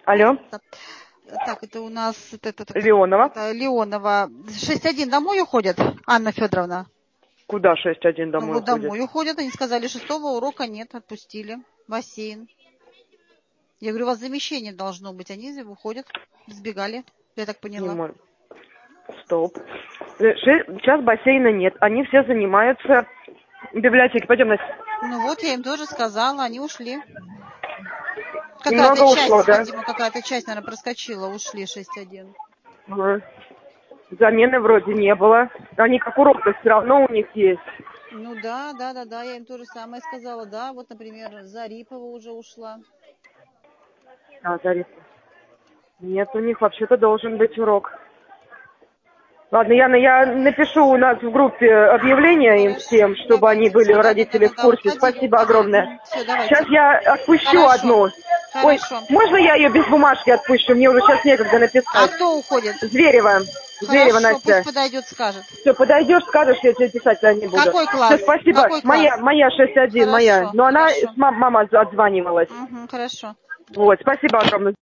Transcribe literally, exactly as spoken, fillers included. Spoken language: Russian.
Алло. Так, это у нас это, это, это, Леонова. это Леонова. шесть один домой уходят, Анна Федоровна? Куда шесть один Ну, домой вот уходит? домой уходят. Они сказали, шестого урока нет, отпустили. Бассейн. Я говорю, у вас замещение должно быть. Они уходят, сбегали, я так поняла. Не мой. Стоп. Сейчас бассейна нет. Они все занимаются в библиотеке. Пойдем, Настя. Ну вот, я им тоже сказала, они ушли. Немного Какая-то часть, ушло, да? видимо, какая-то часть, наверное, проскочила, ушли шесть один. Ага. Замены вроде не было. Они как урок-то все равно у них есть. Ну да, да, да, да, я им то же самое сказала. Да, вот, например, Зарипова уже ушла. А, Зарипова. Нет, у них вообще-то должен быть урок. Ладно, Яна, я напишу у нас в группе объявление Хорошо, им всем, чтобы давайте. они были, Да, да, родители, да, в да, курсе. уходили, Спасибо уходили. огромное. Все, давайте. Сейчас я отпущу Хорошо. одну. Ой, Хорошо. можно я ее без бумажки отпущу? Мне уже сейчас некогда А написать. кто уходит? Зверева. Зверева, Хорошо, Настя. пусть подойдет, скажет. Все, подойдешь, скажешь, я тебе писать я не буду. Какой класс? Все, спасибо. Какой Моя, класс? моя шесть один, моя. Хорошо, Но она, хорошо. с мам- мама отзванивалась. Угу, хорошо. Вот, спасибо огромное.